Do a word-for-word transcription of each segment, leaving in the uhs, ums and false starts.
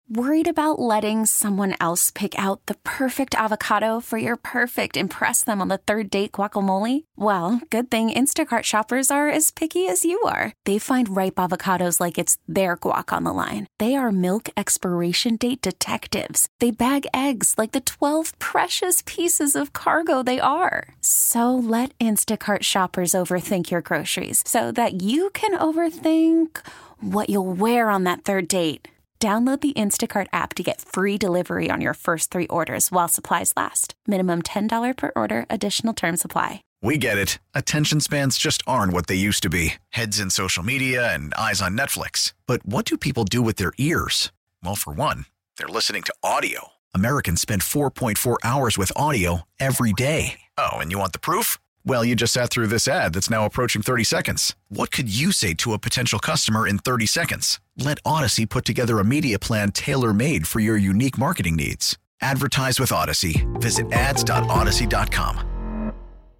Worried about letting someone else pick out the perfect avocado for your perfect impress them on the third date guacamole? Well, good thing Instacart shoppers are as picky as you are. They find ripe avocados like it's their guac on the line. They are milk expiration date detectives. They bag eggs like the twelve precious pieces of cargo they are. So let Instacart shoppers overthink your groceries so that you can overthink what you'll wear on that third date. Download the Instacart app to get free delivery on your first three orders while supplies last. Minimum ten dollars per order. Additional terms apply. We get it. Attention spans just aren't what they used to be. Heads in social media and eyes on Netflix. But what do people do with their ears? Well, for one, they're listening to audio. Americans spend four point four hours with audio every day. Oh, and you want the proof? Well, you just sat through this ad that's now approaching thirty seconds. What could you say to a potential customer in thirty seconds? Let Odyssey put together a media plan tailor-made for your unique marketing needs. Advertise with Odyssey. Visit ads dot odyssey dot com.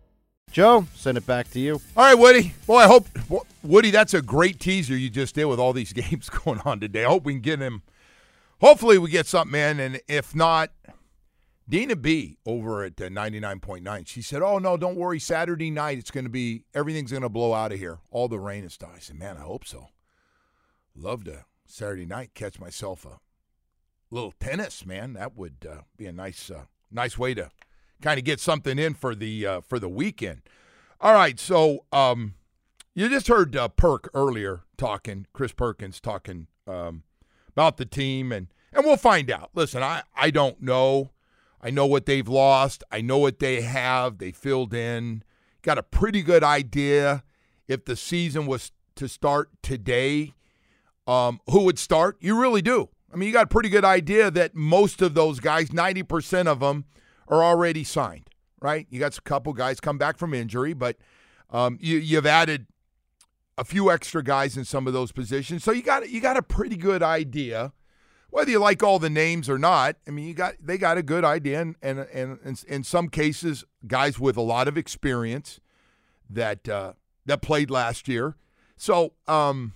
Joe, send it back to you. All right, Woody. Boy, I hope, Woody, that's a great teaser you just did with all these games going on today. I hope we can get him. Hopefully we get something in, and if not, Dina B over at uh, ninety-nine point nine, she said, oh, no, don't worry. Saturday night, it's going to be, everything's going to blow out of here. All the rain and stuff. I said, man, I hope so. Love to Saturday night catch myself a little tennis, man. That would uh, be a nice uh, nice way to kind of get something in for the uh, for the weekend. All right, so um, you just heard uh, Perk earlier talking, Chris Perkins talking um, about the team, and, and we'll find out. Listen, I, I don't know. I know what they've lost. I know what they have. They filled in. Got a pretty good idea if the season was to start today, um, who would start. You really do. I mean, you got a pretty good idea that most of those guys, ninety percent of them, are already signed, right? You got a couple guys come back from injury, but um, you, you've added a few extra guys in some of those positions. So you got you got a pretty good idea. Whether you like all the names or not, I mean, you got they got a good idea, and and and, and in some cases, guys with a lot of experience that uh, that played last year. So um,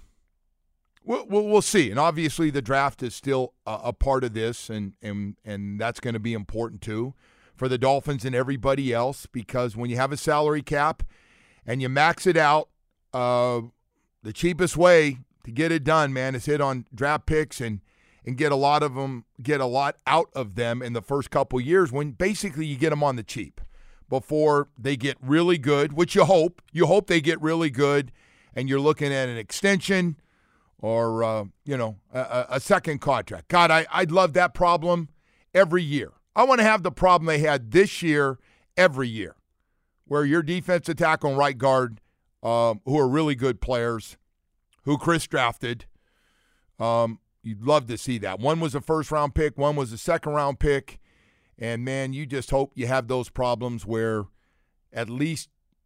we'll, we'll we'll see, and obviously the draft is still a, a part of this, and and and that's going to be important too for the Dolphins and everybody else, because when you have a salary cap and you max it out, uh, the cheapest way to get it done, man, is hit on draft picks and. and get a lot of them, get a lot out of them in the first couple years when basically you get them on the cheap before they get really good, which you hope. You hope they get really good, and you're looking at an extension or, uh, you know, a, a second contract. God, I, I'd love that problem every year. I want to have the problem they had this year every year, where your defensive tackle and right guard, um, who are really good players, who Chris drafted, um, you'd love to see that. One was a first-round pick, one was a second-round pick, and, man, you just hope you have those problems where at least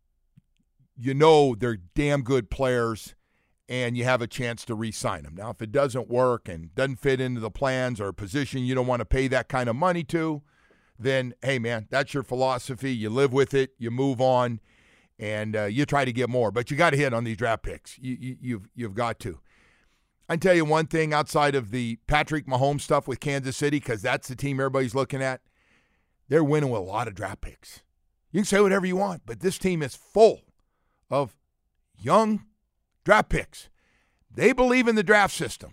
you know they're damn good players and you have a chance to re-sign them. Now, if it doesn't work and doesn't fit into the plans or a position you don't want to pay that kind of money to, then, hey, man, that's your philosophy. You live with it. You move on, and uh, you try to get more. But you got to hit on these draft picks. You, you, you've, you've got to. I can tell you one thing outside of the Patrick Mahomes stuff with Kansas City, because that's the team everybody's looking at. They're winning with a lot of draft picks. You can say whatever you want, but this team is full of young draft picks. They believe in the draft system,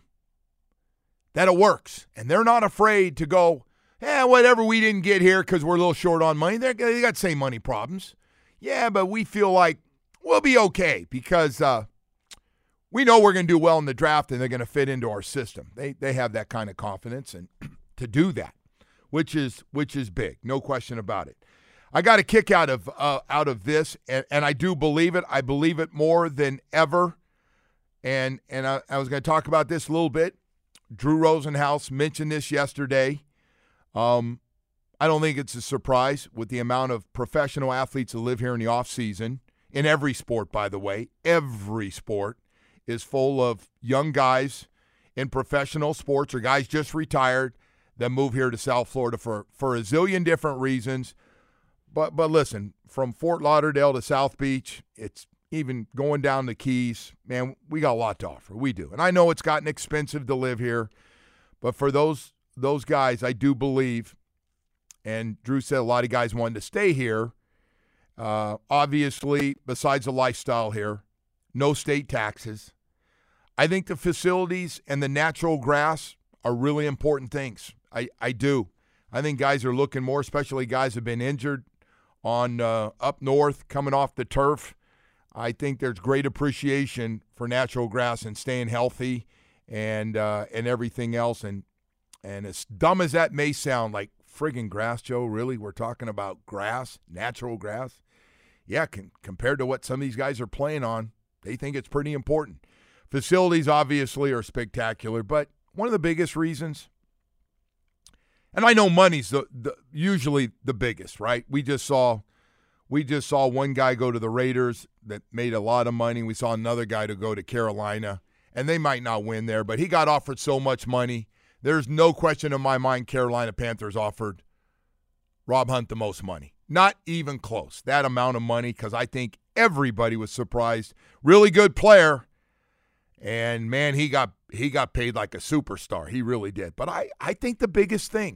that it works, and they're not afraid to go, eh, whatever, we didn't get here because we're a little short on money. They're, they got the same money problems. Yeah, but we feel like we'll be okay because uh, – we know we're going to do well in the draft and they're going to fit into our system. They they have that kind of confidence and to do that, which is which is big, no question about it. I got a kick out of uh, out of this, and, and I do believe it. I believe it more than ever. And and I, I was going to talk about this a little bit. Drew Rosenhaus mentioned this yesterday. Um, I don't think it's a surprise with the amount of professional athletes that live here in the offseason, in every sport, by the way, every sport. Is full of young guys in professional sports or guys just retired that move here to South Florida for, for a zillion different reasons. But but listen, from Fort Lauderdale to South Beach, it's even going down the Keys, man, we got a lot to offer. We do. And I know it's gotten expensive to live here, But for those those guys, I do believe, and Drew said a lot of guys wanted to stay here. Uh, obviously, besides the lifestyle here, no state taxes. I think the facilities and the natural grass are really important things. I, I do. I think guys are looking more, especially guys who have been injured on uh, up north, coming off the turf. I think there's great appreciation for natural grass and staying healthy and uh, and everything else. And and as dumb as that may sound, like friggin' grass, Joe, really? We're talking about grass, natural grass? Yeah, con- compared to what some of these guys are playing on, they think it's pretty important. Facilities obviously are spectacular, but one of the biggest reasons, and I know money's the, the usually the biggest, right? We just saw we just saw one guy go to the Raiders that made a lot of money. We saw another guy to go to Carolina, and they might not win there, but he got offered so much money. There's no question in my mind Carolina Panthers offered Rob Hunt the most money. Not even close, that amount of money, because I think everybody was surprised. Really good player. And, man, he got he got paid like a superstar. He really did. But I, I think the biggest thing,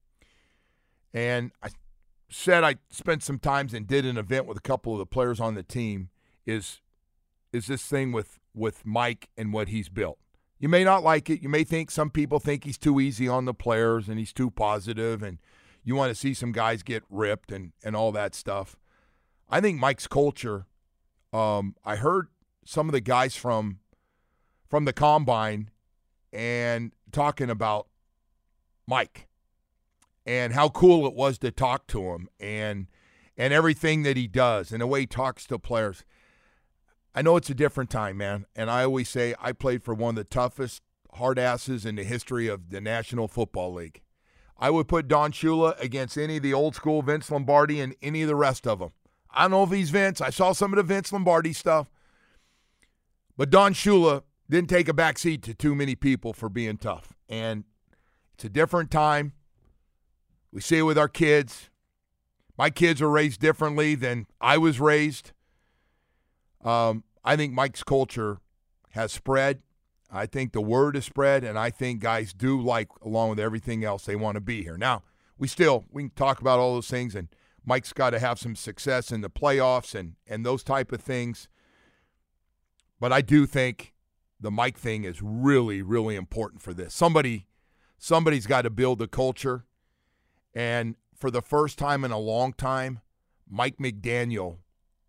and I said I spent some time and did an event with a couple of the players on the team, is is this thing with, with Mike and what he's built. You may not like it. You may think some people think he's too easy on the players and he's too positive and you want to see some guys get ripped and, and all that stuff. I think Mike's culture, um, I heard some of the guys from – from the Combine and talking about Mike and how cool it was to talk to him and and everything that he does and the way he talks to players. I know it's a different time, man, and I always say I played for one of the toughest hard asses in the history of the National Football League. I would put Don Shula against any of the old school Vince Lombardi and any of the rest of them. I don't know if he's Vince. I saw some of the Vince Lombardi stuff. But Don Shula didn't take a backseat to too many people for being tough. And it's a different time. We see it with our kids. My kids are raised differently than I was raised. Um, I think Mike's culture has spread. I think the word is spread, and I think guys do like, along with everything else, they want to be here. Now, we still, we can talk about all those things, and Mike's got to have some success in the playoffs and, and those type of things. But I do think the Mike thing is really, really important for this. Somebody, somebody's got to build the culture. And for the first time in a long time, Mike McDaniel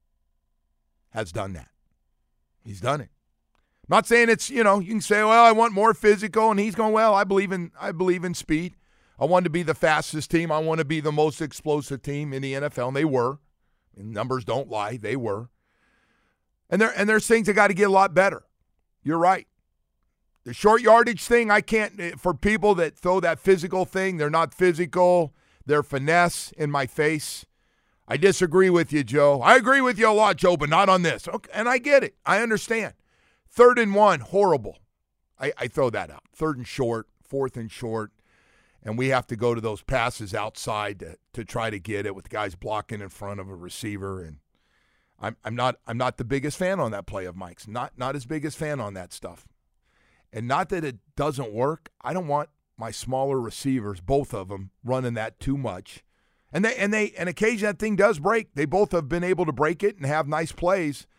has done that. He's done it. I'm not saying it's, you know, you can say, well, I want more physical, and he's going, well, I believe in I believe in speed. I want to be the fastest team. I want to be the most explosive team in the N F L, and they were. And numbers don't lie. They were. And there and there's things that got to get a lot better. You're right. The short yardage thing, I can't, for people that throw that physical thing, they're not physical. They're finesse in my face. I disagree with you, Joe. I agree with you a lot, Joe, but not on this. Okay, and I get it. I understand. Third and one, horrible. I, I throw that out. Third and short, fourth and short, and we have to go to those passes outside to, to try to get it with guys blocking in front of a receiver. And I'm I'm not I'm not the biggest fan on that play of Mike's. Not not as biggest fan on that stuff. And not that it doesn't work. I don't want my smaller receivers, both of them, running that too much. And they and they and occasionally that thing does break. They both have been able to break it and have nice plays.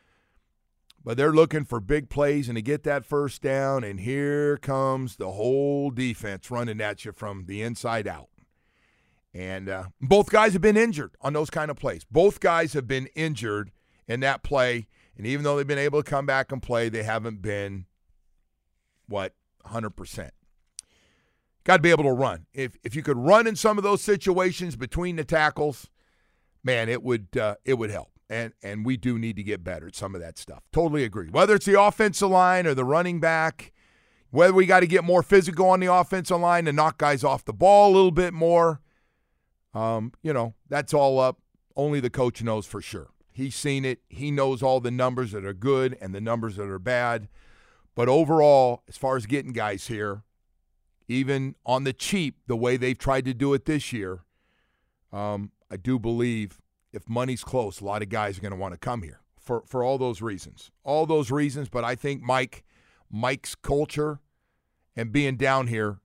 But they're looking for big plays and to get that first down, and here comes the whole defense running at you from the inside out. And uh, both guys have been injured on those kind of plays. Both guys have been injured in that play, and even though they've been able to come back and play, they haven't been, what, one hundred percent. Got to be able to run. If if you could run in some of those situations between the tackles, man, it would uh, it would help. And and we do need to get better at some of that stuff. Totally agree. Whether it's the offensive line or the running back, whether we got to get more physical on the offensive line to knock guys off the ball a little bit more, um, you know, that's all up. Only the coach knows for sure. He's seen it. He knows all the numbers that are good and the numbers that are bad. But overall, as far as getting guys here, even on the cheap, the way they've tried to do it this year, um, I do believe if money's close, a lot of guys are going to want to come here for, for all those reasons. All those reasons, but I think Mike, Mike's culture and being down here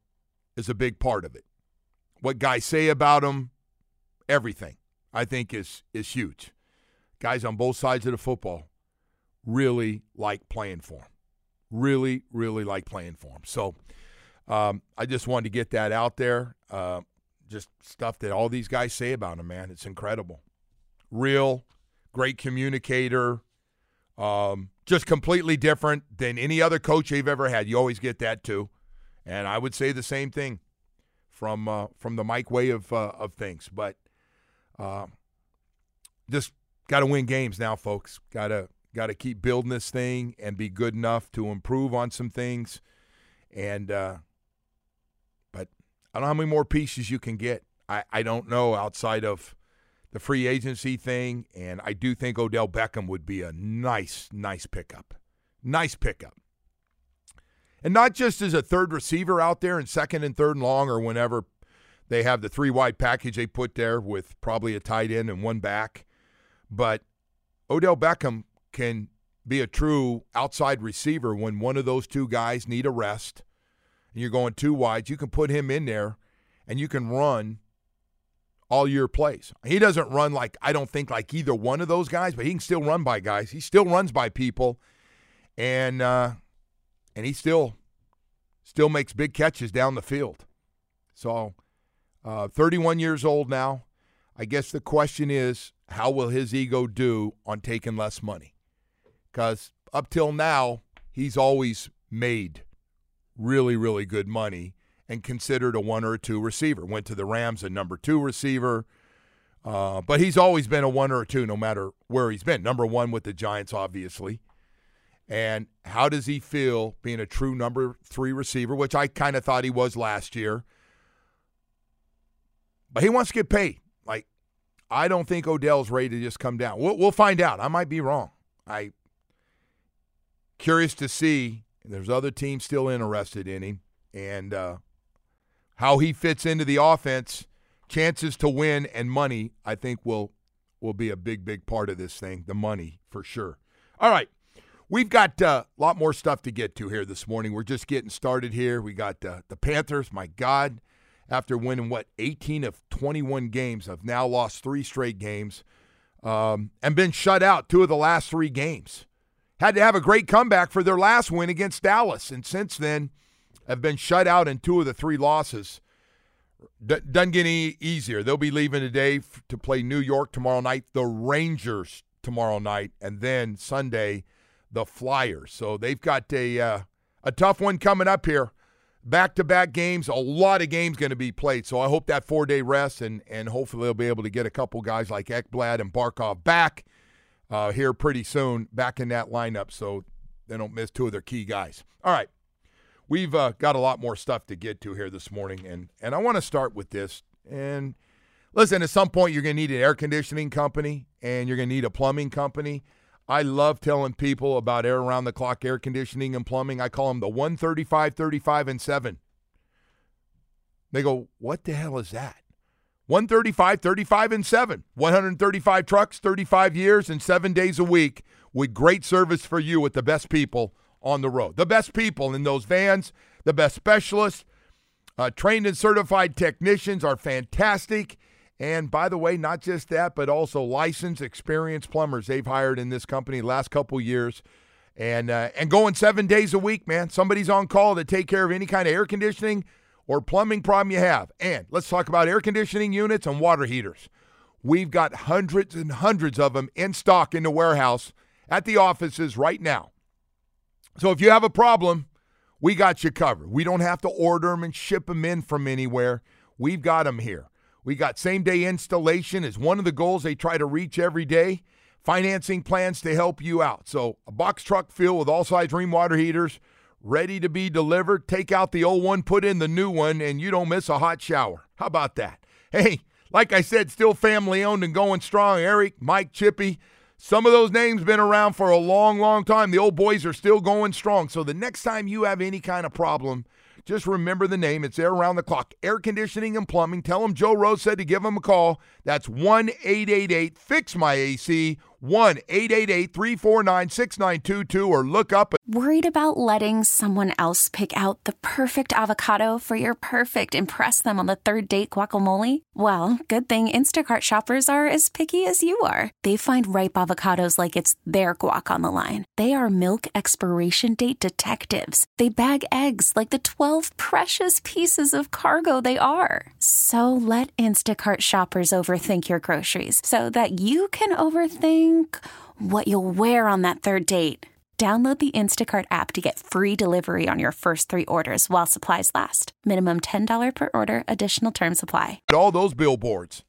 is a big part of it. What guys say about him, everything, I think is is huge. Guys on both sides of the football really like playing for him. Really, really like playing for him. So um, I just wanted to get that out there. Uh, just stuff that all these guys say about him, man. It's incredible. Real, great communicator, um, just completely different than any other coach you've ever had. You always get that too. And I would say the same thing from uh, from the Mike way of, uh, of things. But uh, just got to win games now, folks. Got to got to keep building this thing and be good enough to improve on some things. And uh, but I don't know how many more pieces you can get. I, I don't know outside of the free agency thing, and I do think Odell Beckham would be a nice, nice pickup. Nice pickup. And not just as a third receiver out there in second and third and long or whenever they have the three-wide package they put there with probably a tight end and one back, but Odell Beckham can be a true outside receiver when one of those two guys need a rest and you're going two wides. You can put him in there and you can run all your plays. He doesn't run like, I don't think like either one of those guys, but he can still run by guys. He still runs by people, and uh, and he still still makes big catches down the field. So uh, thirty-one years old now. I guess the question is, how will his ego do on taking less money? Because up till now, he's always made really, really good money and considered a one or a two receiver. Went to the Rams, a number two receiver. Uh, but he's always been a one or a two no matter where he's been. Number one with the Giants, obviously. And how does he feel being a true number three receiver, which I kind of thought he was last year. But he wants to get paid. Like, I don't think Odell's ready to just come down. We'll, we'll find out. I might be wrong. I curious to see. There's other teams still interested in him. And uh, how he fits into the offense, chances to win and money, I think will will be a big, big part of this thing. The money, for sure. All right. We've got uh, a lot more stuff to get to here this morning. We're just getting started here. We got uh, the Panthers, my God, after winning, what, eighteen of twenty-one games, have now lost three straight games um, and been shut out two of the last three games. Had to have a great comeback for their last win against Dallas, and since then have been shut out in two of the three losses. D- doesn't get any easier. They'll be leaving today f- to play New York tomorrow night, the Rangers tomorrow night, and then Sunday, the Flyers. So they've got a uh, a tough one coming up here. Back-to-back games, a lot of games going to be played. So I hope that four-day rest, and, and hopefully they'll be able to get a couple guys like Ekblad and Barkov back uh, here pretty soon, back in that lineup so they don't miss two of their key guys. All right. We've uh, got a lot more stuff to get to here this morning, and, and I want to start with this. And listen, at some point you're going to need an air conditioning company, and you're going to need a plumbing company. I love telling people about air around-the-clock air conditioning and plumbing. I call them the one thirty-five, thirty-five, and seven. They go, what the hell is that? one thirty-five, thirty-five, and seven. one hundred thirty-five trucks, thirty-five years, and seven days a week with great service for you with the best people on the road. The best people in those vans, the best specialists, uh, trained and certified technicians are fantastic. And by the way, not just that, but also licensed, experienced plumbers they've hired in this company last couple years. And uh, and going seven days a week, man. Somebody's on call to take care of any kind of air conditioning or plumbing problem you have. And let's talk about air conditioning units and water heaters. We've got hundreds and hundreds of them in stock in the warehouse at the offices right now. So if you have a problem, we got you covered. We don't have to order them and ship them in from anywhere. We've got them here. We got same-day installation is one of the goals they try to reach every day. Financing plans to help you out. So a box truck filled with all-size Rheem water heaters ready to be delivered. Take out the old one, put in the new one, and you don't miss a hot shower. How about that? Hey, like I said, still family-owned and going strong. Eric, Mike, Chippy. Some of those names been around for a long, long time. The old boys are still going strong. So the next time you have any kind of problem, just remember the name. It's Air Around the Clock. Air conditioning and plumbing. Tell them Joe Rose said to give them a call. That's one eight eight eight, fix my A C. one eight eight eight, three four nine, six nine two two or look up. Worried about letting someone else pick out the perfect avocado for your perfect impress them on the third date guacamole? Well, good thing Instacart shoppers are as picky as you are. They find ripe avocados like it's their guac on the line. They are milk expiration date detectives. They bag eggs like the twelve precious pieces of cargo they are. So let Instacart shoppers overthink your groceries so that you can overthink what you'll wear on that third date. Download the Instacart app to get free delivery on your first three orders while supplies last. Minimum ten dollars per order. Additional terms apply. All those billboards.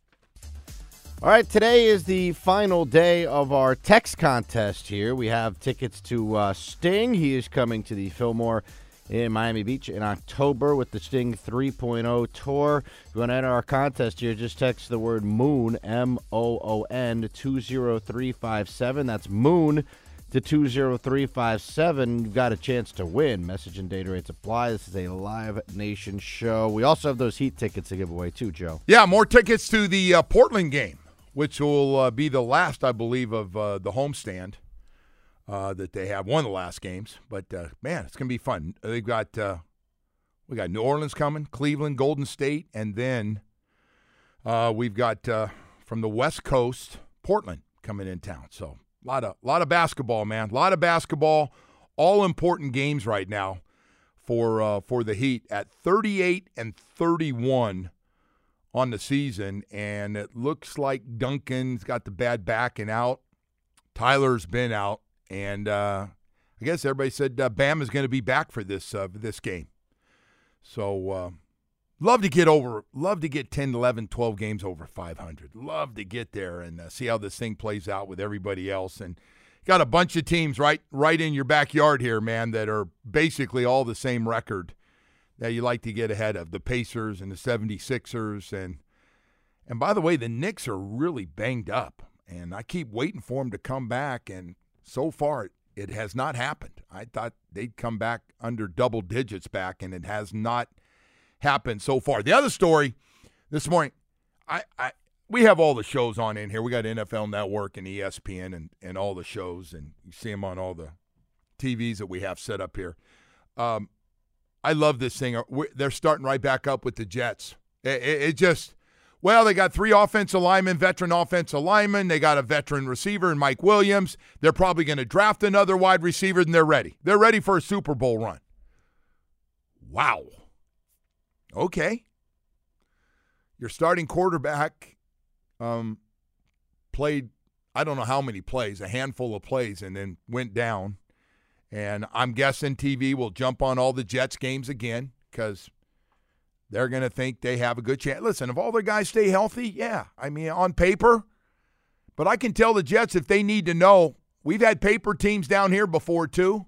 All right, today is the final day of our text contest here. We have tickets to uh, Sting. He is coming to the Fillmore in Miami Beach in October with the Sting three point oh tour. If you want to enter our contest here, just text the word MOON, M O O N, to two zero three five seven. That's MOON to two zero three five seven. You've got a chance to win. Message and data rates apply. This is a Live Nation show. We also have those Heat tickets to give away too, Joe. Yeah, more tickets to the uh, Portland game, which will uh, be the last, I believe, of uh, the homestand. Uh, that they have, one of the last games. But, uh, man, it's going to be fun. They've got uh, we got New Orleans coming, Cleveland, Golden State, and then uh, we've got uh, from the West Coast, Portland coming in town. So a lot of, lot of basketball, man. A lot of basketball. All important games right now for uh, for the Heat at thirty-eight and thirty-one on the season. And it looks like Duncan's got the bad back and out. Tyler's been out. And uh, I guess everybody said uh, Bam is going to be back for this uh, this game. So uh, love to get over, love to get ten, eleven, twelve games over five hundred. Love to get there and uh, see how this thing plays out with everybody else. And got a bunch of teams right right in your backyard here, man, that are basically all the same record that you like to get ahead of. The Pacers and the seventy-sixers. And, and by the way, the Knicks are really banged up. And I keep waiting for them to come back, and so far, it has not happened. I thought they'd come back under double digits back, and it has not happened so far. The other story this morning, I, I we have all the shows on in here. We got N F L Network and E S P N and, and all the shows, and you see them on all the T Vs that we have set up here. Um, I love this thing. They're starting right back up with the Jets. It, it, it just – well, they got three offensive linemen, veteran offensive linemen. They got a veteran receiver in Mike Williams. They're probably going to draft another wide receiver, and they're ready. They're ready for a Super Bowl run. Wow. Okay. Your starting quarterback um, played, I don't know how many plays, a handful of plays, and then went down. And I'm guessing T V will jump on all the Jets games again because – they're going to think they have a good chance. Listen, if all their guys stay healthy, yeah. I mean, on paper. But I can tell the Jets if they need to know. We've had paper teams down here before, too.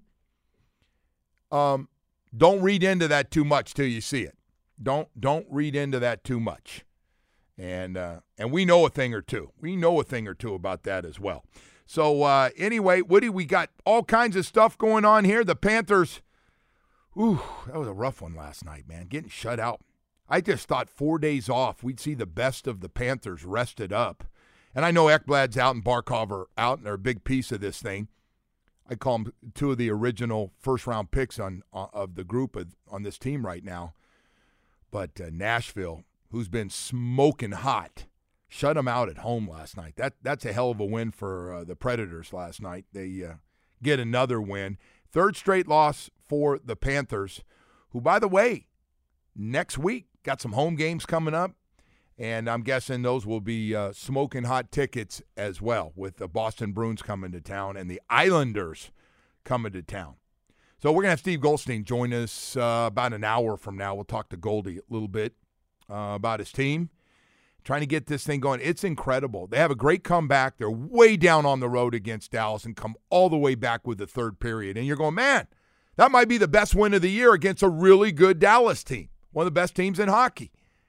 Um, don't read into that too much till you see it. Don't don't read into that too much. And uh, and we know a thing or two. We know a thing or two about that as well. So, uh, anyway, Woody, we got all kinds of stuff going on here. The Panthers, ooh, that was a rough one last night, man. Getting shut out. I just thought four days off, we'd see the best of the Panthers rested up. And I know Ekblad's out and Barkov are out, and they're a big piece of this thing. I call them two of the original first-round picks on, on of the group of, on this team right now. But uh, Nashville, who's been smoking hot, shut them out at home last night. That That's a hell of a win for uh, the Predators last night. They uh, get another win. Third straight loss for the Panthers, who, by the way, next week, got some home games coming up, and I'm guessing those will be uh, smoking hot tickets as well, with the Boston Bruins coming to town and the Islanders coming to town. So we're going to have Steve Goldstein join us uh, about an hour from now. We'll talk to Goldie a little bit uh, about his team, trying to get this thing going. It's incredible. They have a great comeback. They're way down on the road against Dallas and come all the way back with the third period. And you're going, man, that might be the best win of the year against a really good Dallas team. One of the best teams in hockey.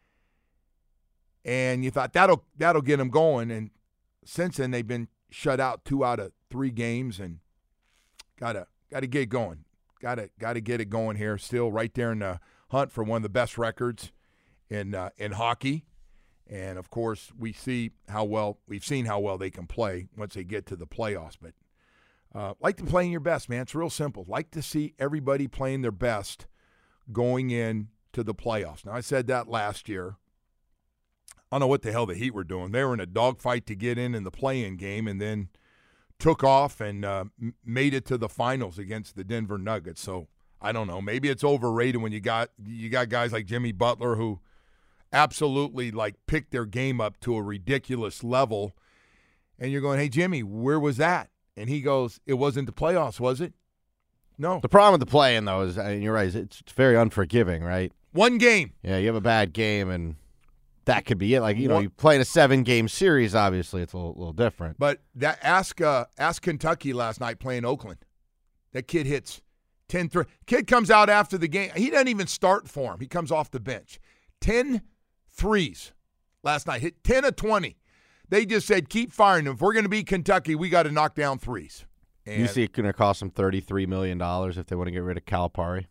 And you thought that'll that'll get them going. And since then, they've been shut out two out of three games, and gotta gotta get going. Gotta gotta get it going here. Still right there in the hunt for one of the best records in uh, in hockey. And, of course, we see how well – we've seen how well they can play once they get to the playoffs. But uh, like to play in your best, man. It's real simple. Like to see everybody playing their best going in to the playoffs. Now, I said that last year. I don't know what the hell the Heat were doing. They were in a dogfight to get in in the play-in game and then took off and uh, made it to the finals against the Denver Nuggets. So, I don't know. Maybe it's overrated when you got you got guys like Jimmy Butler who – absolutely like pick their game up to a ridiculous level. And you're going, hey, Jimmy, where was that? And he goes, it wasn't the playoffs, was it? No. The problem with the play-in, though, is, I mean, you're right, it's, it's very unforgiving, right? One game. Yeah, you have a bad game, and that could be it. Like, you know, One, you play in a seven-game series, obviously, it's a little, little different. But that ask uh, ask Kentucky last night playing Oakland. That kid hits ten three. Kid comes out after the game. He doesn't even start for him. He comes off the bench. ten threes last night. Hit ten of twenty. They just said, keep firing them. If we're going to beat Kentucky, we got to knock down threes. And you see it's going to cost them thirty-three million dollars if they want to get rid of Calipari?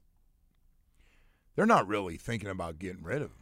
They're not really thinking about getting rid of him.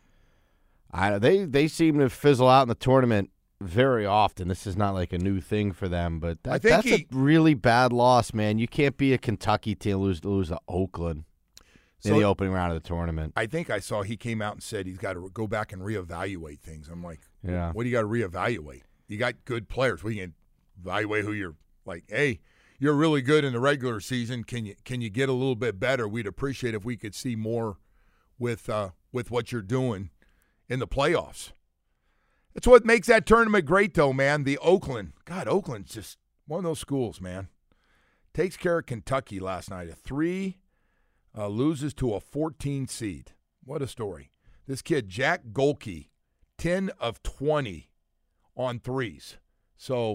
I, they, they seem to fizzle out in the tournament very often. This is not like a new thing for them, but that, I think that's he, a really bad loss, man. You can't be a Kentucky team lose, lose to Oakland. In so the opening round of the tournament. I think I saw he came out and said he's got to go back and reevaluate things. I'm like, yeah. What do you got to reevaluate? You got good players. We can evaluate who you're like, hey, you're really good in the regular season. Can you can you get a little bit better? We'd appreciate if we could see more with uh, with what you're doing in the playoffs. That's what makes that tournament great, though, man. The Oakland. God, Oakland's just one of those schools, man. Takes care of Kentucky last night. A three – Uh, loses to a fourteen seed. What a story. This kid, Jack Golke, ten of twenty on threes. So,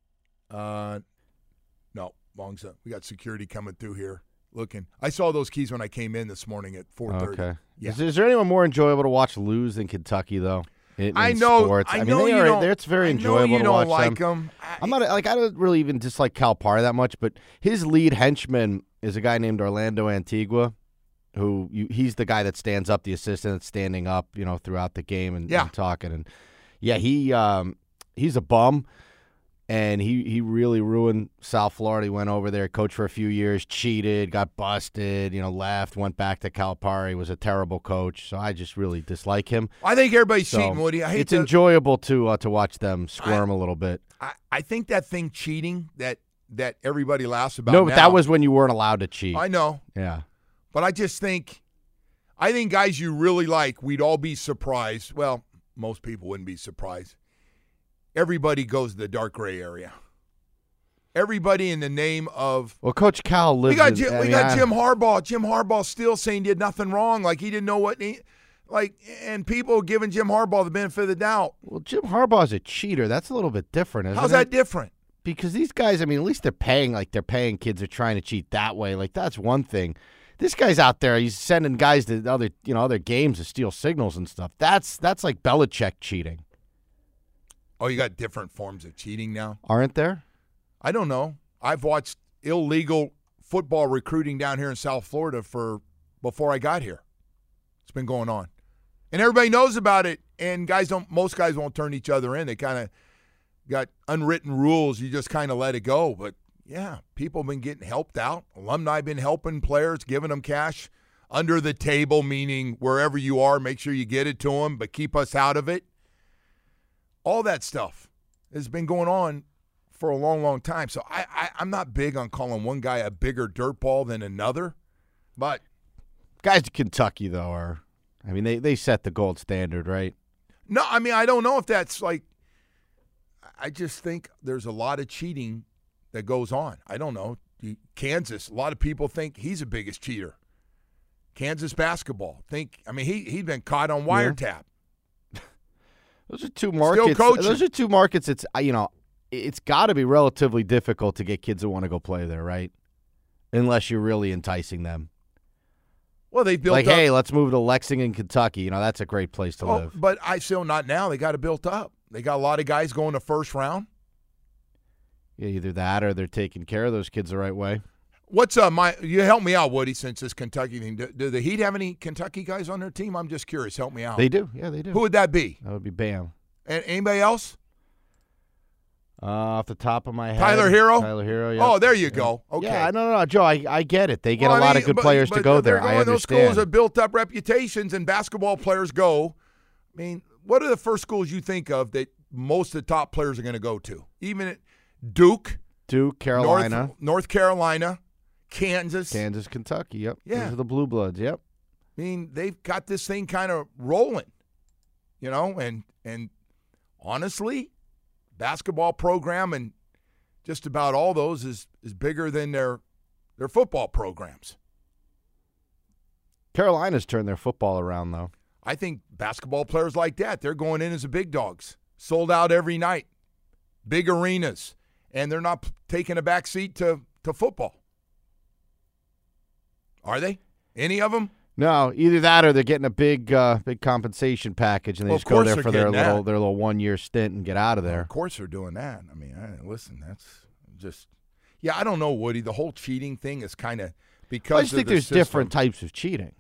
uh, no, wrong zone. We got security coming through here looking. I saw those keys when I came in this morning at four thirty. Okay. Yeah. Is, is there anyone more enjoyable to watch lose than Kentucky, though? In, in I know. Sports? I, I mean, know they you are, don't. It's very I enjoyable know you to don't watch like them. them. I, I'm not like I don't really even dislike Calipari that much, but his lead henchman is a guy named Orlando Antigua, who you, he's the guy that stands up, the assistant that's standing up, you know, throughout the game and, yeah. and talking. And yeah, he um, he's a bum, and he, he really ruined South Florida. He went over there, coached for a few years, cheated, got busted, you know, left, went back to Calipari, was a terrible coach. So I just really dislike him. I think everybody's so cheating, Woody. I hate it's to, enjoyable to uh, to watch them squirm I, a little bit. I, I think that thing cheating that that everybody laughs about. No, but now, that was when you weren't allowed to cheat. I know. Yeah. But I just think, I think guys you really like, we'd all be surprised. Well, most people wouldn't be surprised. Everybody goes to the dark gray area. Everybody in the name of well, Coach Cal lives. We got in, Jim, I we mean, got I, Jim Harbaugh. Jim Harbaugh still saying he did nothing wrong, like he didn't know what. He, like, and people giving Jim Harbaugh the benefit of the doubt. Well, Jim Harbaugh's a cheater. That's a little bit different, isn't How's it? that different? Because these guys, I mean, at least they're paying like they're paying kids. They're trying to cheat that way. Like that's one thing. This guy's out there. He's sending guys to other, you know, other games to steal signals and stuff. That's that's like Belichick cheating. Oh, you got different forms of cheating now? Aren't there? I don't know. I've watched illegal football recruiting down here in South Florida for before I got here. It's been going on. And everybody knows about it, and guys don't most guys won't turn each other in. They kind of got unwritten rules. You just kind of let it go. But, yeah, people have been getting helped out. Alumni have been helping players, giving them cash under the table, meaning wherever you are, make sure you get it to them, but keep us out of it. All that stuff has been going on for a long, long time. So I, I, I'm not big on calling one guy a bigger dirtball than another. But guys in Kentucky, though, are, I mean, they, they set the gold standard, right? No, I mean, I don't know if that's like, I just think there's a lot of cheating that goes on. I don't know. Kansas, a lot of people think he's the biggest cheater. Kansas basketball, think, I mean, he, he'd been caught on wiretap. Yeah. Those are two markets. Those are two markets. It's you know, it's got to be relatively difficult to get kids that want to go play there, right? Unless you're really enticing them. Well, they built like, up. hey, let's move to Lexington, Kentucky. You know, that's a great place to oh, live. But I still not now. They got it built up. They got a lot of guys going to first round. Yeah, either that or they're taking care of those kids the right way. What's uh my? You help me out, Woody, since this Kentucky thing. Do, do the Heat have any Kentucky guys on their team? I'm just curious. Help me out. They do. Yeah, they do. Who would that be? That would be Bam. And anybody else? Uh, off the top of my head. Tyler Hero? Tyler Hero, yeah. Oh, there you go. Okay. Yeah, no, no, no, Joe, I, I get it. They get Well, a I lot mean, of good but- players but to go there. they're I going, those schools understand. have built up reputations, and basketball players go. I mean, what are the first schools you think of that most of the top players are going to go to? Even at Duke, Duke, Carolina, North, North Carolina, Kansas. Kansas, Kentucky, yep. Yeah. Those are the Blue Bloods, yep. I mean, they've got this thing kind of rolling, you know, and and honestly, basketball program and just about all those is, is bigger than their their football programs. Carolina's turned their football around, though. I think basketball players like that, they're going in as the big dogs, sold out every night, big arenas, and they're not p- taking a back seat to, to football. Are they? Any of them? No, either that or they're getting a big uh, big compensation package, and they Well, just of go course there they're for their getting little that. their little one year stint and get out of there. Of course they're doing that. I mean, I, listen, that's just – yeah, I don't know, Woody. The whole cheating thing is kind of because I just of think the there's system. different types of cheating.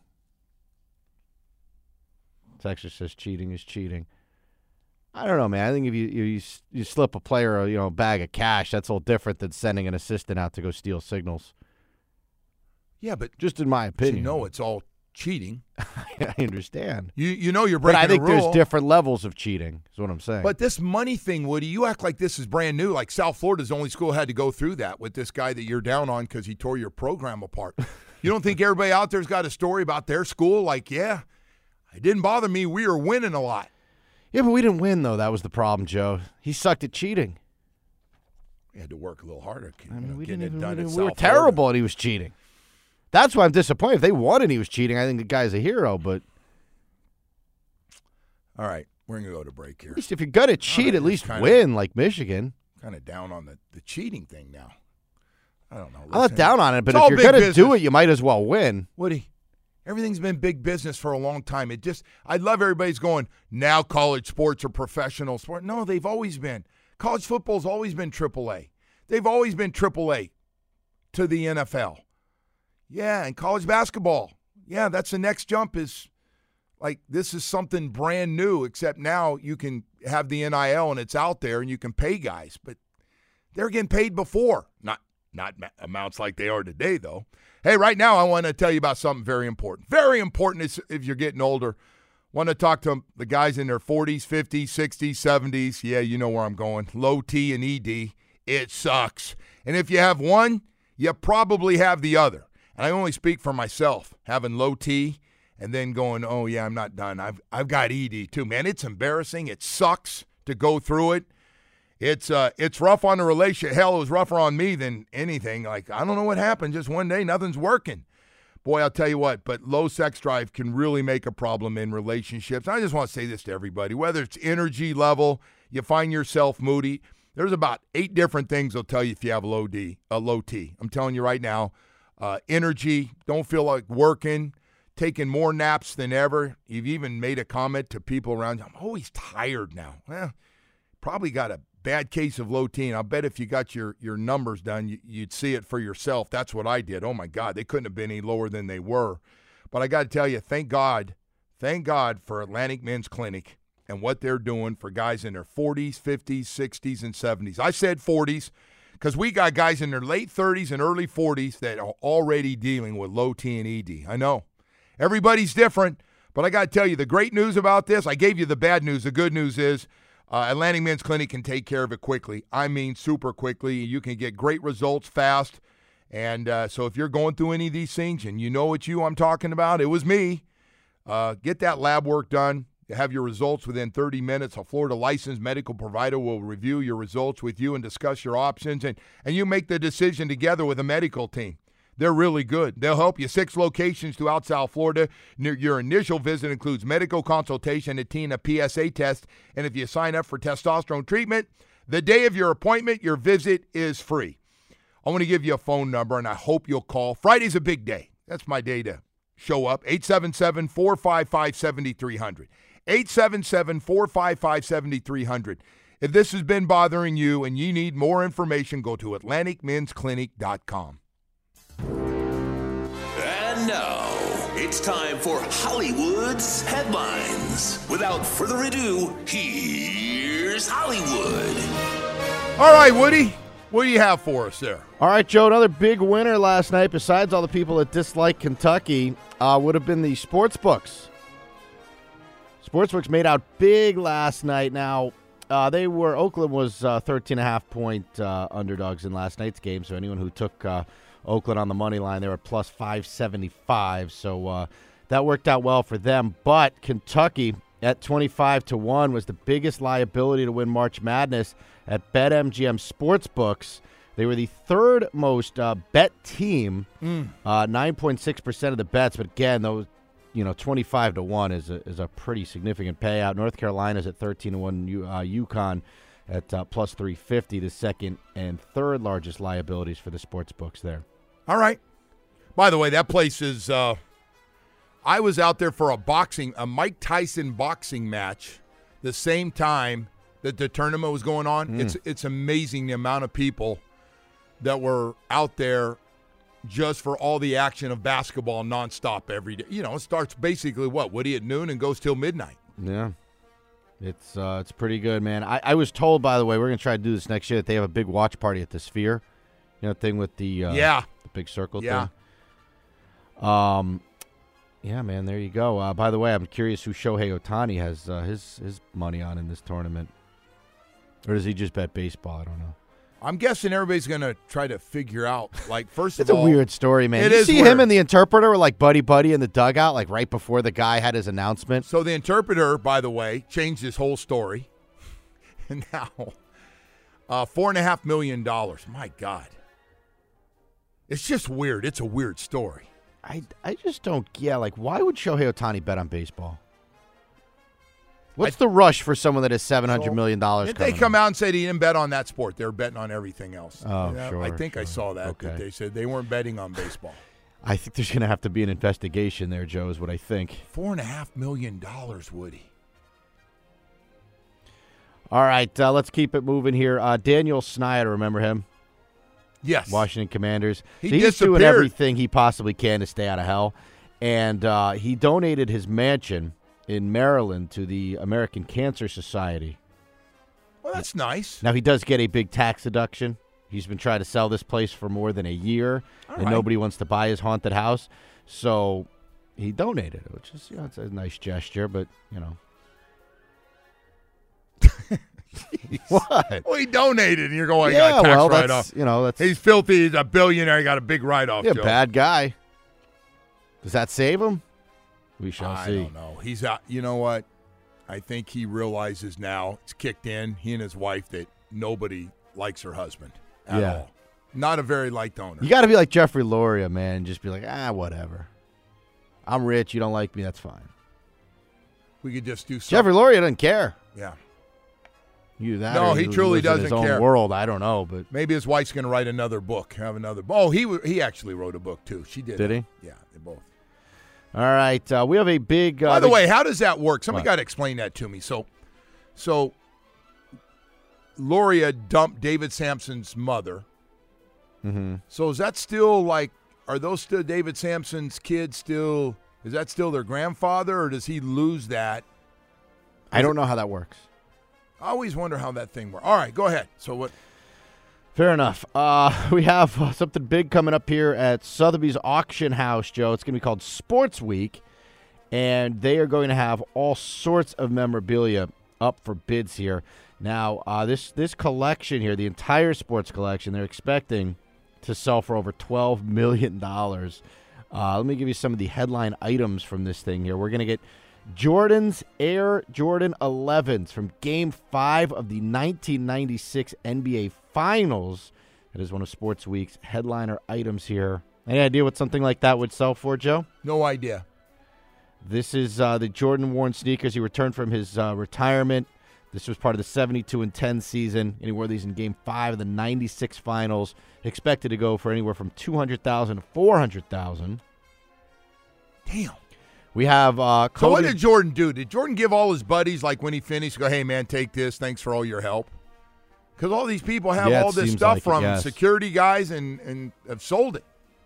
Texas says cheating is cheating. I don't know, man. I think if you you, you, you slip a player a you know bag of cash, that's all different than sending an assistant out to go steal signals. Yeah, but Just in my but opinion. you know it's all cheating. I understand. You you know you're But breaking I think a rule. there's different levels of cheating, is what I'm saying. But this money thing, Woody, you act like this is brand new. Like South Florida's the only school had to go through that with this guy that you're down on because he tore your program apart. You don't think everybody out there's got a story about their school? Like, yeah, it didn't bother me. We were winning a lot. yeah, but we didn't win, though. That was the problem, Joe. He sucked at cheating. We had to work a little harder. You I mean, know, we getting didn't it even, done we, at didn't- we were South terrible Florida. and he was cheating. That's why I'm disappointed. If they won and he was cheating, I think the guy's a hero. But All right, we're going to go to break here. at least if you're going to cheat, right, at least kinda- win, like Michigan. Kind of down on the, the cheating thing now. I don't know. I'm not Listen, down on it, but it's all if you're big going to do business. it, you might as well win. Woody, everything's been big business for a long time. It just, I love everybody's going, now college sports are professional sport. No, they've always been. College football's always been triple A. They've always been triple A to the N F L. Yeah, and college basketball. Yeah, that's the next jump is like this is something brand new, except now you can have the N I L and it's out there and you can pay guys. But they're getting paid before. Not not ma- amounts like they are today, though. Hey, right now I want to tell you about something very important. Very important is if you're getting older. Want to talk to the guys in their forties, fifties, sixties, seventies. Yeah, you know where I'm going. Low T and E D. It sucks. And if you have one, you probably have the other. And I only speak for myself, having low T and then going, oh, yeah, I'm not done. I've I've got E D too. Man, it's embarrassing. It sucks to go through it. It's uh, it's rough on the relationship. Hell, it was rougher on me than anything. Like, I don't know what happened. Just one day, nothing's working. Boy, I'll tell you what, but low sex drive can really make a problem in relationships. I just want to say this to everybody. Whether it's energy level, you find yourself moody, there's about eight different things they'll tell you if you have low D, a low T. I'm telling you right now, uh, energy, don't feel like working, taking more naps than ever. You've even made a comment to people around you, I'm always tired now. Well, probably got a bad case of low T, and I'll bet if you got your, your numbers done, you, you'd see it for yourself. That's what I did. Oh, my God, they couldn't have been any lower than they were. But I got to tell you, thank God, thank God for Atlantic Men's Clinic and what they're doing for guys in their forties, fifties, sixties, and seventies. I said forties because we got guys in their late thirties and early forties that are already dealing with low T and E D. I know. Everybody's different, but I got to tell you, the great news about this, I gave you the bad news. The good news is uh, Atlantic Men's Clinic can take care of it quickly. I mean super quickly. You can get great results fast. And uh, so if you're going through any of these things and you know it's you I'm talking about, it was me, uh, get that lab work done. You have your results within thirty minutes. A Florida licensed medical provider will review your results with you and discuss your options, and, and you make the decision together with a medical team. They're really good. They'll help you. Six locations throughout South Florida. Your initial visit includes medical consultation, a T and a P S A test, and if you sign up for testosterone treatment, the day of your appointment, your visit is free. I want to give you a phone number, and I hope you'll call. Friday's a big day. That's my day to show up. eight seven seven, four five five, seven three zero zero. eight seven seven, four five five, seven three zero zero. If this has been bothering you and you need more information, go to atlantic men's clinic dot com. And now, it's It's time for Hollywood's headlines. Without further ado, here's Hollywood. All right, Woody, what do you have for us there? All right, Joe, another big winner last night, besides all the people that dislike Kentucky, uh, would have been the sportsbooks. Sportsbooks made out big last night. Now, uh, they were, Oakland was uh, thirteen and a half point uh, underdogs in last night's game, so anyone who took uh, Oakland on the money line, they were plus five seventy-five, so uh, that worked out well for them. But Kentucky at twenty-five to one was the biggest liability to win March Madness at BetMGM Sportsbooks. They were the third most uh, bet team, mm. uh, nine point six percent of the bets. But again, those, you know, twenty-five to one is a, is a pretty significant payout. North Carolina's at thirteen to one. U, uh, UConn at uh, plus three fifty, the second and third largest liabilities for the sports books there. All right. By the way, that place is uh, – I was out there for a boxing – a Mike Tyson boxing match the same time that the tournament was going on. Mm. It's it's amazing the amount of people that were out there just for all the action of basketball nonstop every day. You know, it starts basically, what, Woody, at noon and goes till midnight. Yeah. It's uh, it's pretty good, man. I, I was told, by the way, we're going to try to do this next year, that they have a big watch party at the Sphere. You know, thing with the, uh, yeah. the big circle yeah. thing. Um, yeah, man, there you go. Uh, by the way, I'm curious who Shohei Ohtani has uh, his, his money on in this tournament. Or does he just bet baseball? I don't know. I'm guessing everybody's going to try to figure out, like, first of all. It's a weird story, man. It you is see weird. him and the interpreter were like buddy-buddy in the dugout, like right before the guy had his announcement. So the interpreter, by the way, changed his whole story. And now, uh, four and a half million dollars. My God. It's just weird. It's a weird story. I, I just don't, yeah, like, why would Shohei Ohtani bet on baseball? What's I, the rush for someone that has seven hundred million dollars? Did they come out and say he didn't bet on that sport? They were betting on everything else. Oh, you know, sure. I think sure. I saw that, okay. that. They said they weren't betting on baseball. I think there's going to have to be an investigation there, Joe, is what I think. Four and a half million dollars, Woody. All right, uh, let's keep it moving here. Uh, Daniel Snyder, remember him? Yes. Washington Commanders. He so he's disappeared. doing everything he possibly can to stay out of hell. And uh, he donated his mansion in Maryland to the American Cancer Society. Well, that's nice. Now, he does get a big tax deduction. He's been trying to sell this place for more than a year, All and right. nobody wants to buy his haunted house. So he donated it, which is, you know, it's a nice gesture, but, you know. What? Well, he donated, and you're going, yeah, I got a tax well, write-off. that's, you know, that's He's filthy. He's a billionaire. He got a big write-off. yeah, Joe. bad guy. Does that save him? We shall I see. don't know. He's out. You know what? I think he realizes now, it's kicked in, he and his wife, that nobody likes her husband at Yeah. all. Not a very liked owner. You got to be like Jeffrey Loria, man, and just be like, ah, whatever. I'm rich. You don't like me. That's fine. We could just do something. Jeffrey Loria doesn't care. Yeah. You that? No, or he truly lives in doesn't his own care. world. I don't know, but Maybe his wife's going to write another book, have another. Oh, he w- he actually wrote a book, too. She did. Did he? Yeah, they both. all right. Uh, we have a big. Uh, By the big- way, how does that work? Somebody What? got to explain that to me. So, so Loria dumped David Sampson's mother. Mm-hmm. So is that still like? Are those still David Sampson's kids? Still, is that still their grandfather, or does he lose that? I don't know how that works. I always wonder how that thing works. All right, go ahead. So what? Fair enough. Uh, we have uh, something big coming up here at Sotheby's Auction House, Joe. It's going to be called Sports Week, and they are going to have all sorts of memorabilia up for bids here. Now, uh, this this collection here, the entire sports collection, they're expecting to sell for over twelve million dollars. Uh, let me give you some of the headline items from this thing here. We're going to get Jordan's Air Jordan elevens from Game five of the nineteen ninety-six N B A Finals. That is one of Sports Week's headliner items here. Any idea what something like that would sell for, Joe? No idea. This is uh, the Jordan-worn sneakers. He returned from his uh, retirement. This was part of the seventy-two and ten season, and he wore these in Game five of the ninety-six Finals. Expected to go for anywhere from two hundred thousand dollars to four hundred thousand dollars. Damn. We have uh, Kobe. So what did Jordan do? Did Jordan give all his buddies, like when he finished, go, hey, man, take this. Thanks for all your help? Because all these people have Yeah, it all this seems stuff like it, from yes. security guys and, and have sold it.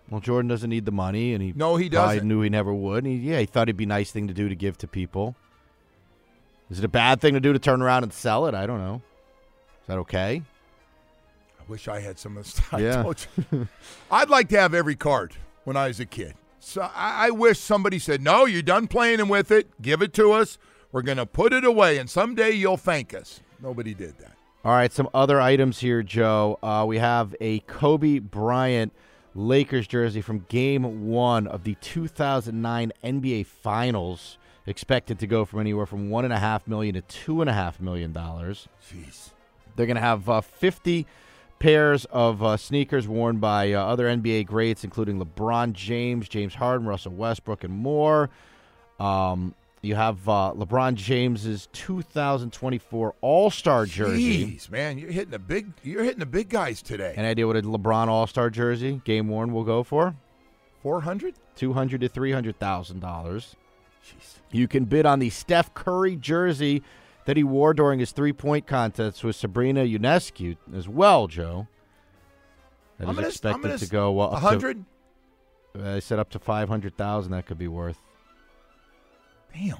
Well, Jordan doesn't need the money, and he No, he probably doesn't. knew he never would. And he, yeah, he thought it'd be a nice thing to do to give to people. Is it a bad thing to do to turn around and sell it? I don't know. Is that okay? I wish I had some of the stuff. Yeah. I told you. I'd like to have every card when I was a kid. So I, I wish somebody said, no, you're done playing with it. Give it to us. We're going to put it away, and someday you'll thank us. Nobody did that. All right, some other items here, Joe. Uh, we have a Kobe Bryant Lakers jersey from Game One of the two thousand nine N B A Finals, expected to go from anywhere from one and a half million to two and a half million dollars. Jeez. They're going to have uh, fifty pairs of uh, sneakers worn by uh, other N B A greats, including LeBron James, James Harden, Russell Westbrook, and more. Um, you have uh, LeBron James's two thousand twenty-four All-Star jersey. Jeez, man, you're hitting the big. You're hitting the big guys today. Any idea what a LeBron All-Star jersey, game worn, will go for? Four hundred. Two hundred to three hundred thousand dollars. Jeez. You can bid on the Steph Curry jersey that he wore during his three-point contest with Sabrina Ionescu as well, Joe. That I'm is gonna- I'm expected gonna to s- go uh, A up hundred. to. Uh, I said up to five hundred thousand. That could be worth. Damn.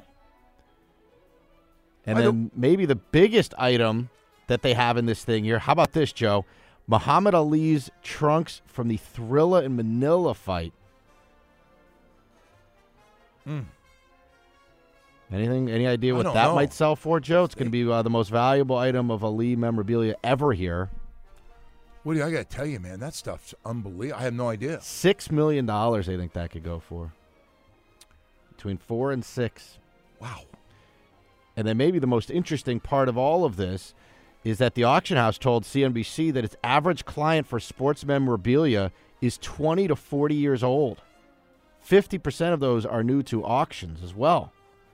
And I then don't- maybe the biggest item that they have in this thing here. How about this, Joe? Muhammad Ali's trunks from the Thrilla and Manila fight. Mm. Anything? Any idea I what don't that know. might sell for, Joe? It's going to be uh, the most valuable item of Ali memorabilia ever here. Woody, I got to tell you, man, that stuff's unbelievable. I have no idea. Six million dollars. I think that could go for. Between four and six. Wow. And then maybe the most interesting part of all of this is that the auction house told C N B C that its average client for sports memorabilia is twenty to forty years old. fifty percent of those are new to auctions as well.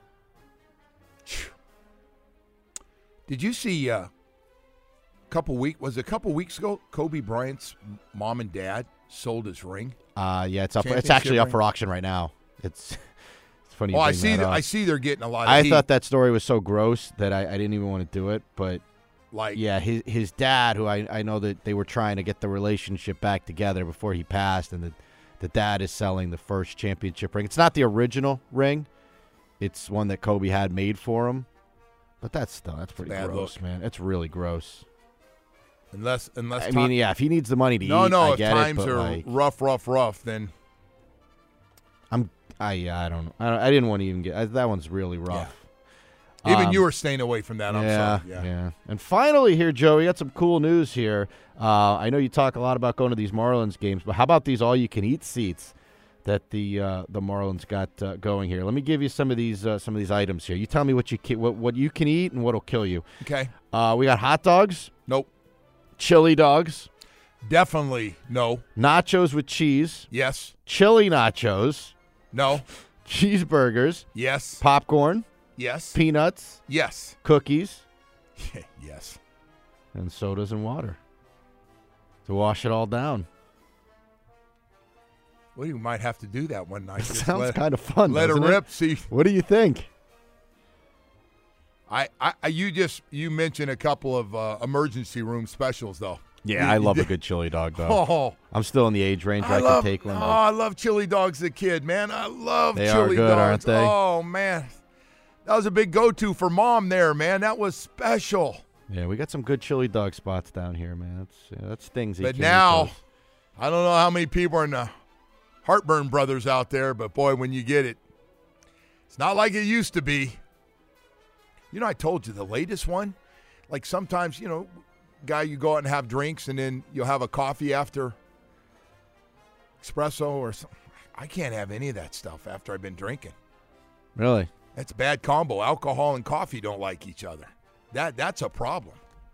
Did you see uh, a couple week was it a couple weeks ago? Kobe Bryant's mom and dad sold his ring. Uh, yeah, it's up. It's Championship actually up ring? for auction right now. It's it's funny. you Oh, I bring see. that That up. I see. They're getting a lot of I heat. thought that story was so gross that I, I didn't even want to do it. But like, yeah, his his dad, who I, I know that they were trying to get the relationship back together before he passed, and the the dad is selling the first championship ring. It's not the original ring; it's one that Kobe had made for him. But that's still that's pretty bad gross, look. man. It's really gross. unless unless I ti- mean, yeah, if he needs the money to no, eat, no. I if get times it. But are like, rough, rough, rough, then I'm I yeah, I don't know. I, don't, I didn't want to even get I, that one's really rough. even Um, you were staying away from that. I'm yeah, sorry. Yeah. yeah. And finally here, Joe, we got some cool news here. Uh, I know you talk a lot about going to these Marlins games, but how about these all-you-can-eat seats that the uh, the Marlins got uh, going here? Let me give you some of these uh, some of these items here. You tell me what you can, what what you can eat and what'll kill you. Okay. Uh, we got hot dogs, Nope. chili dogs, Definitely no. nachos with cheese, Yes. chili nachos, No. cheeseburgers, Yes. popcorn, Yes. peanuts, Yes. cookies, yes. and sodas and water to wash it all down. Well, you might have to do that one night. Just Sounds let- kind of fun. Let it doesn't rip. See, What do you think? I, I, I- you just you mentioned a couple of uh, emergency room specials though. Yeah, You- I you love a did- good chili dog, though. Oh, I'm still in the age range where I, I love. can take one. Oh, but- I love chili dogs as a kid, man. I love They are chili good, aren't dogs. they? Oh man, that was a big go-to for mom there, man. That was special. Yeah, we got some good chili dog spots down here, man. That's yeah, that's things. But now, I don't know how many people are in the Heartburn Brothers out there, but boy, when you get it, it's not like it used to be. You know, I told you the latest one. Like sometimes, you know, guy, you go out and have drinks, and then you'll have a coffee after espresso or something. I can't have any of that stuff after I've been drinking. really, That's a bad combo. Alcohol and coffee don't like each other. That that's a problem.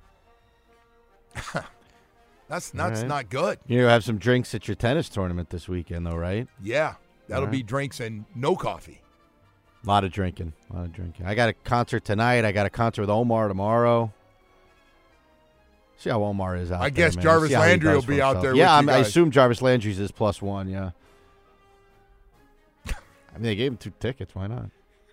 that's that's right. not good. you have some drinks at your tennis tournament this weekend, though, right? Yeah, that'll All be right. drinks and no coffee. A lot of drinking, a lot of drinking. I got a concert tonight. I got a concert with Omar tomorrow. See how Omar is out I there, guess man. Jarvis See how he Landry does will for be out himself. there Yeah, with I'm, you I guys. assume Jarvis Landry's is plus one. Yeah. I mean, they gave him two tickets. Why not?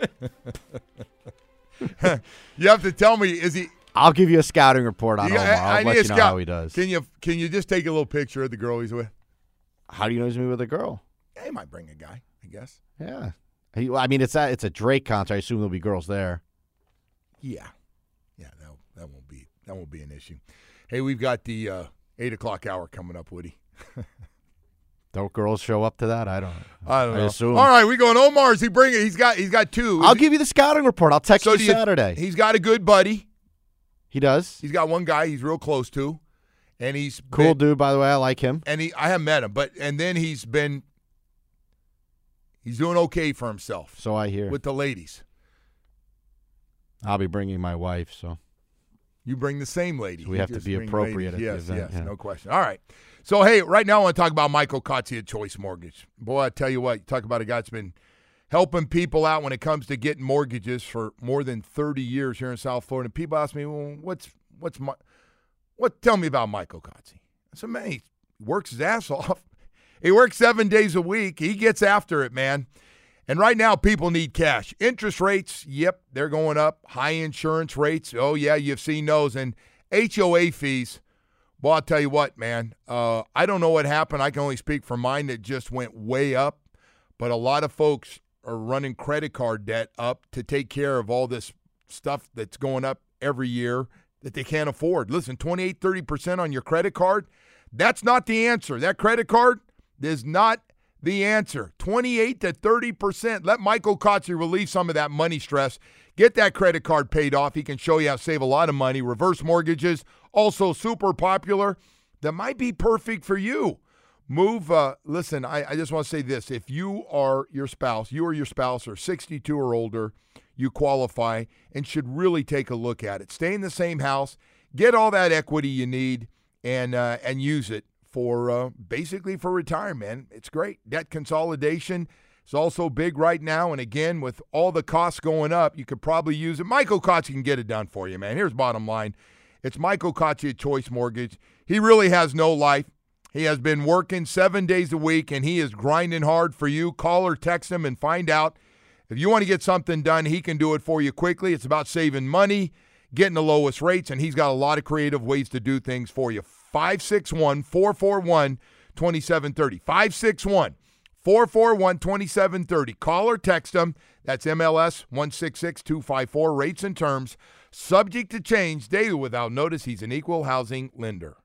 You have to tell me, is he? I'll give you a scouting report on you- Omar. I'll I let need a you know scout. how he does. Can you can you just take a little picture of the girl he's with? How do you know he's going to be with a girl? Yeah, he might bring a guy, I guess. Yeah. He, well, I mean, it's a, it's a Drake concert. I assume there'll be girls there. Yeah. Yeah, that, that won't be that won't be an issue. Hey, we've got the uh, eight o'clock hour coming up, Woody. Don't girls show up to that? I don't. I don't I know. Assume. All right, we going Omar's. He bring it. He's got. He's got two. I'll give you the scouting report. I'll text so you do you, Saturday. He's got a good buddy. He does. He's got one guy he's real close to, and he's cool been, dude. By the way, I like him. And he, I haven't met him, but and then he's been. He's doing okay for himself. So I hear with the ladies. I'll be bringing my wife. So you bring the same lady. So we you have to be appropriate ladies. at yes, the event. Yes, yeah. no question. All right. So, hey, right now I want to talk about Michael Kotze at Choice Mortgage. Boy, I tell you what, you talk about a guy that's been helping people out when it comes to getting mortgages for more than thirty years here in South Florida. And people ask me, well, what's, what's my, what, tell me about Michael Kotze. I said, man, he works his ass off. He works seven days a week. He gets after it, man. And right now, people need cash. Interest rates, yep, they're going up. High insurance rates, oh, yeah, you've seen those. And H O A fees, well, I'll tell you what, man. Uh, I don't know what happened. I can only speak for mine that just went way up. But a lot of folks are running credit card debt up to take care of all this stuff that's going up every year that they can't afford. Listen, twenty-eight, thirty percent on your credit card, that's not the answer. That credit card is not the answer. twenty-eight to thirty percent. Let Michael Kotze relieve some of that money stress. Get that credit card paid off. He can show you how to save a lot of money. Reverse mortgages, also super popular. That might be perfect for you. Move, uh, listen, I, I just want to say this. If you are your spouse, you or your spouse are sixty-two or older, you qualify and should really take a look at it. Stay in the same house, get all that equity you need, and uh, and use it for uh, basically for retirement. It's great. Debt consolidation is also big right now. And again, with all the costs going up, you could probably use it. Michael Kotze can get it done for you, man. Here's bottom line. It's Michael Kotze at Choice Mortgage. He really has no life. He has been working seven days a week, and he is grinding hard for you. Call or text him and find out. If you want to get something done, he can do it for you quickly. It's about saving money, getting the lowest rates, and he's got a lot of creative ways to do things for you. five six one, four four one, two seven three zero. five six one, four four one, two seven three zero. Call or text him. That's M L S one six six two five four. Rates and terms subject to change daily without notice. He's an equal housing lender.